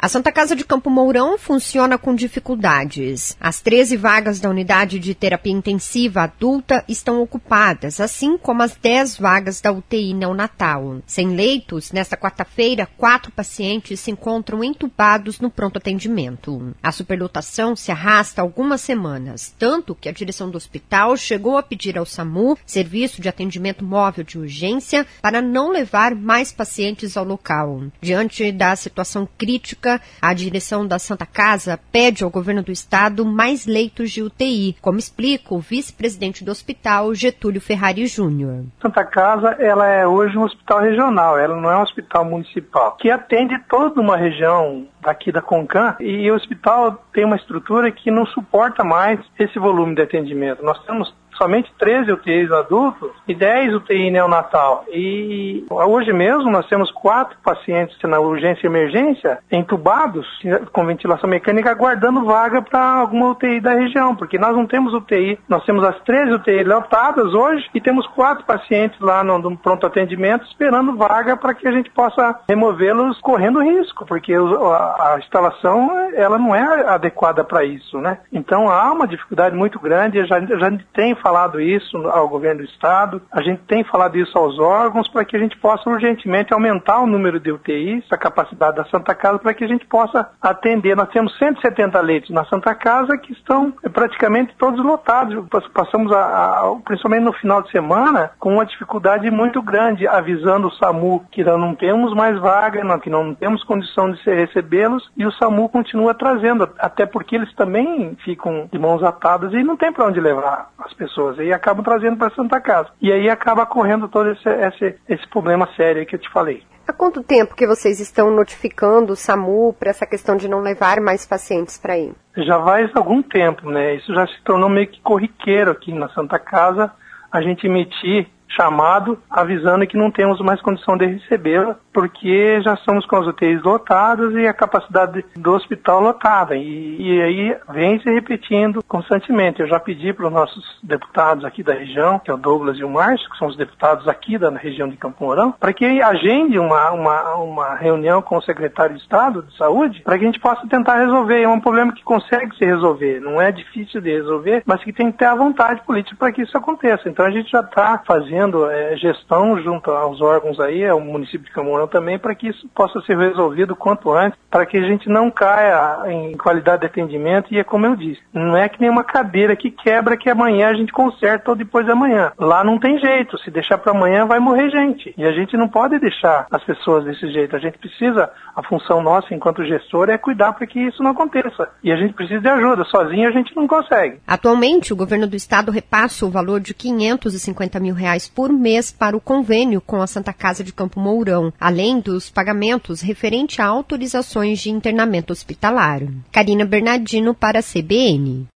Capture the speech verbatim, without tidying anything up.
A Santa Casa de Campo Mourão funciona com dificuldades. As treze vagas da unidade de terapia intensiva adulta estão ocupadas, assim como as dez vagas da U T I neonatal. Sem leitos, nesta quarta-feira, quatro pacientes se encontram entubados no pronto atendimento. A superlotação se arrasta há algumas semanas, tanto que a direção do hospital chegou a pedir ao SAMU, Serviço de Atendimento Móvel de Urgência, para não levar mais pacientes ao local. Diante da situação crítica, a direção da Santa Casa pede ao governo do estado mais leitos de U T I, como explica o vice-presidente do hospital, Getúlio Ferrari Júnior Santa Casa, ela é hoje um hospital regional, ela não é um hospital municipal, que atende toda uma região aqui da Concan, e o hospital tem uma estrutura que não suporta mais esse volume de atendimento. Nós temos somente treze U T Is adultos e dez U T I neonatal. E hoje mesmo nós temos quatro pacientes na urgência e emergência entubados com ventilação mecânica aguardando vaga para alguma U T I da região, porque nós não temos U T I, nós temos as treze U T I lotadas hoje e temos quatro pacientes lá no, no pronto atendimento esperando vaga para que a gente possa removê-los correndo risco, porque a, a instalação ela não é adequada para isso, né? Então há uma dificuldade muito grande, eu já, já tem falado isso ao governo do estado, a gente tem falado isso aos órgãos para que a gente possa urgentemente aumentar o número de U T Is, a capacidade da Santa Casa, para que a gente possa atender. Nós temos cento e setenta leitos na Santa Casa que estão praticamente todos lotados. Passamos, a, a, principalmente no final de semana, com uma dificuldade muito grande, avisando o SAMU que nós não temos mais vaga, que não temos condição de recebê-los, e o SAMU continua trazendo, até porque eles também ficam de mãos atadas e não tem para onde levar as pessoas. E acabam trazendo para a Santa Casa. E aí acaba correndo todo esse, esse, esse problema sério que eu te falei. Há quanto tempo que vocês estão notificando o SAMU para essa questão de não levar mais pacientes para aí? Já faz algum tempo, né? Isso já se tornou meio que corriqueiro aqui na Santa Casa, a gente emitir chamado avisando que não temos mais condição de recebê-la, porque já estamos com as U T Is lotadas e a capacidade do hospital lotada. E, e aí vem se repetindo constantemente. Eu já pedi para os nossos deputados aqui da região, que é o Douglas e o Márcio, que são os deputados aqui da região de Campo Mourão, para que agende uma, uma, uma reunião com o secretário de Estado de Saúde, para que a gente possa tentar resolver. É um problema que consegue se resolver, não é difícil de resolver, mas que tem que ter a vontade política para que isso aconteça. Então a gente já está fazendo É, gestão junto aos órgãos aí, ao município de Campo Mourão também, para que isso possa ser resolvido quanto antes, para que a gente não caia em qualidade de atendimento. E é como eu disse, não é que nem uma cadeira que quebra que amanhã a gente conserta ou depois de amanhã. Lá não tem jeito, se deixar para amanhã vai morrer gente. E a gente não pode deixar as pessoas desse jeito. A gente precisa, a função nossa enquanto gestor é cuidar para que isso não aconteça. E a gente precisa de ajuda, sozinho a gente não consegue. Atualmente, o governo do estado repassa o valor de quinhentos e cinquenta mil reais por mês para o convênio com a Santa Casa de Campo Mourão, além dos pagamentos referente a autorizações de internamento hospitalar. Karina Bernardino para a C B N.